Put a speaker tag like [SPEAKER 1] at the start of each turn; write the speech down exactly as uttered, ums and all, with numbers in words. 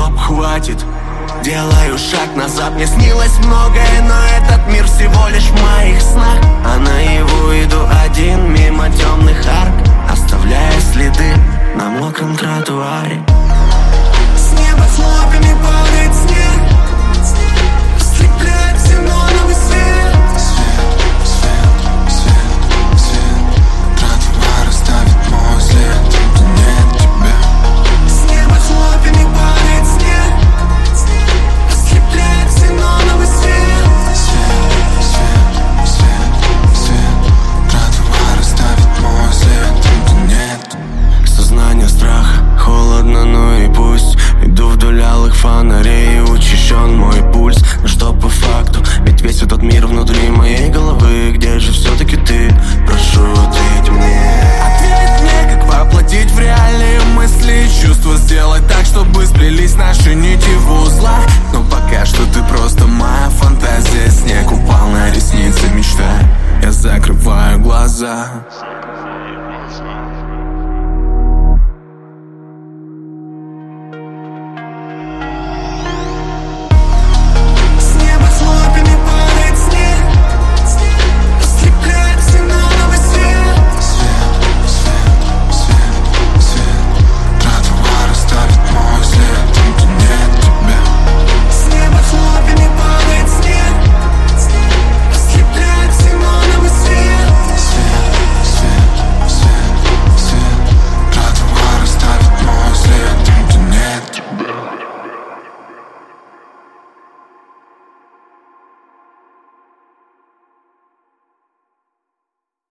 [SPEAKER 1] стоп, хватит. Делаю шаг назад, мне снилось многое, но этот мир всего лишь в моих снах. А наяву иду один мимо темных арк, оставляя следы на мокром тротуаре.
[SPEAKER 2] С неба хлопьями падает снег, ослепляет ксеноновый свет.
[SPEAKER 3] Свет, свет, свет, свет. Тротуар оставит мой след, где нет тебя.
[SPEAKER 2] С неба хлопьями падает снег, ослепляет ксеноновый свет.
[SPEAKER 3] Свет, свет, свет, свет. Тротуар оставит мой след, где нет.
[SPEAKER 1] Сознание страха, холодно, ну и пусть. Иду вдоль алых фонарей, учащен мой пульс. Но что по факту, ведь весь этот мир внутри моей головы. Где же все-таки ты? Прошу, ответь мне.
[SPEAKER 2] Ответь мне, как воплотить в реальные мысли и чувства, сделать так, чтобы сплелись наши нити в узлах. Но пока что ты просто моя фантазия. Снег упал на ресницы, мечта. Я закрываю глаза.